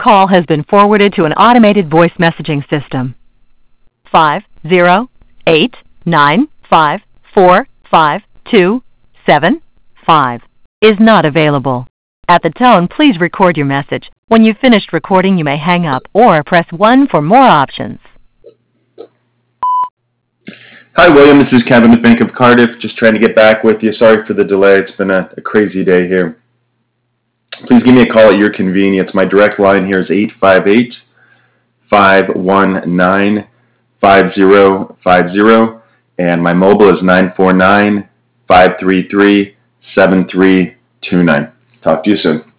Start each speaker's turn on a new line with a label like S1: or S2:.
S1: call has been forwarded to an automated voice messaging system. 50895452275 is not available. At the tone, please record your message. When you've finished recording, you may hang up or press 1 for more options.
S2: Hi, William. This is Kevin at Bank of Cardiff. Just trying to get back with you. Sorry for the delay. It's been a crazy day here. Please give me a call at your convenience. My direct line here is 858-519-5050, and my mobile is 949-533-7329. Talk to you soon.